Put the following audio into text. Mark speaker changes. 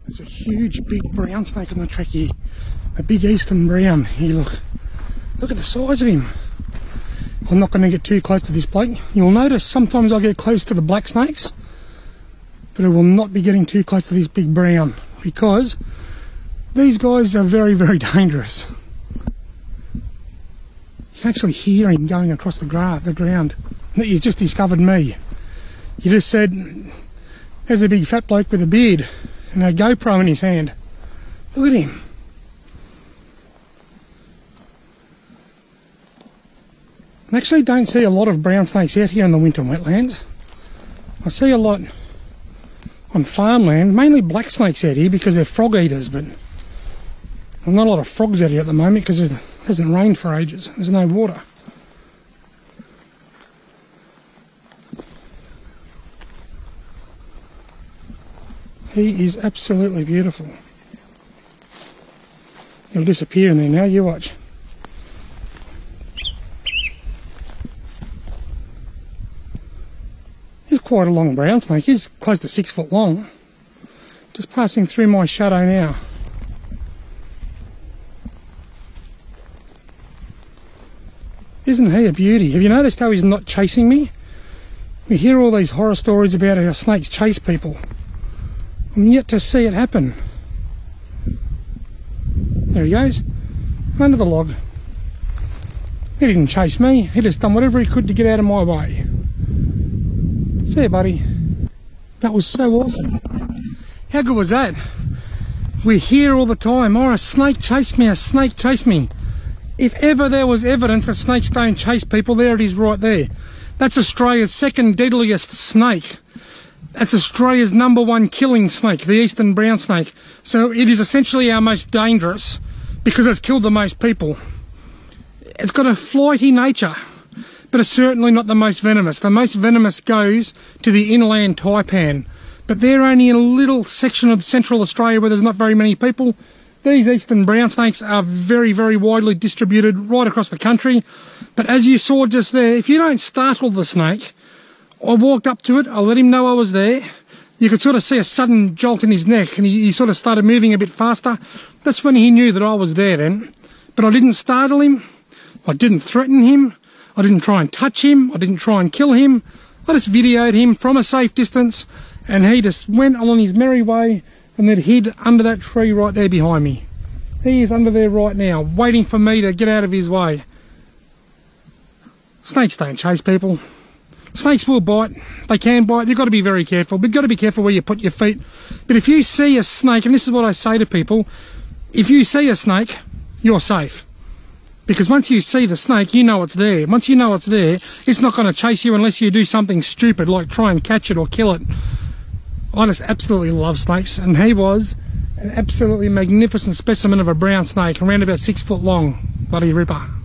Speaker 1: There's a huge big brown snake on the track here. A big eastern brown. Here, look at the size of him. I'm not going to get too close to this bloke. You'll notice sometimes I get close to the black snakes, but I will not be getting too close to this big brown because these guys are very, very dangerous. You can actually hear him going across the ground. He's just discovered me. He just said, there's a big fat bloke with a beard and a GoPro in his hand. Look at him. I actually don't see a lot of brown snakes out here in the winter wetlands. I see a lot on farmland, mainly black snakes out here because they're frog eaters, but there's not a lot of frogs out here at the moment because it hasn't rained for ages. There's no water. He is absolutely beautiful. He'll disappear in there now, you watch. He's quite a long brown snake. He's close to 6 foot long. Just passing through my shadow now. Isn't he a beauty? Have you noticed how he's not chasing me? We hear all these horror stories about how snakes chase people. I'm yet to see it happen. There he goes, under the log. He didn't chase me, he just done whatever he could to get out of my way. See you, buddy. That was so awesome. How good was that? We hear all the time, oh, a snake chased me, a snake chased me. If ever there was evidence that snakes don't chase people, there it is right there. That's Australia's second deadliest snake. That's Australia's #1 killing snake, the eastern brown snake. So it is essentially our most dangerous because it's killed the most people. It's got a flighty nature, but it's certainly not the most venomous. The most venomous goes to the inland taipan, but they're only in a little section of central Australia where there's not very many people. These eastern brown snakes are very, very widely distributed right across the country. But as you saw just there, if you don't startle the snake, I walked up to it, I let him know I was there. You could sort of see a sudden jolt in his neck and he sort of started moving a bit faster. That's when he knew that I was there then. But I didn't startle him, I didn't threaten him, I didn't try and touch him, I didn't try and kill him. I just videoed him from a safe distance and he just went along his merry way and then hid under that tree right there behind me. He is under there right now, waiting for me to get out of his way. Snakes don't chase people. Snakes will bite, they can bite, you've got to be very careful, but you've got to be careful where you put your feet. But if you see a snake, and this is what I say to people, if you see a snake, you're safe. Because once you see the snake, you know it's there. Once you know it's there, it's not going to chase you unless you do something stupid, like try and catch it or kill it. I just absolutely love snakes, and he was an absolutely magnificent specimen of a brown snake, around about 6 foot long. Bloody ripper.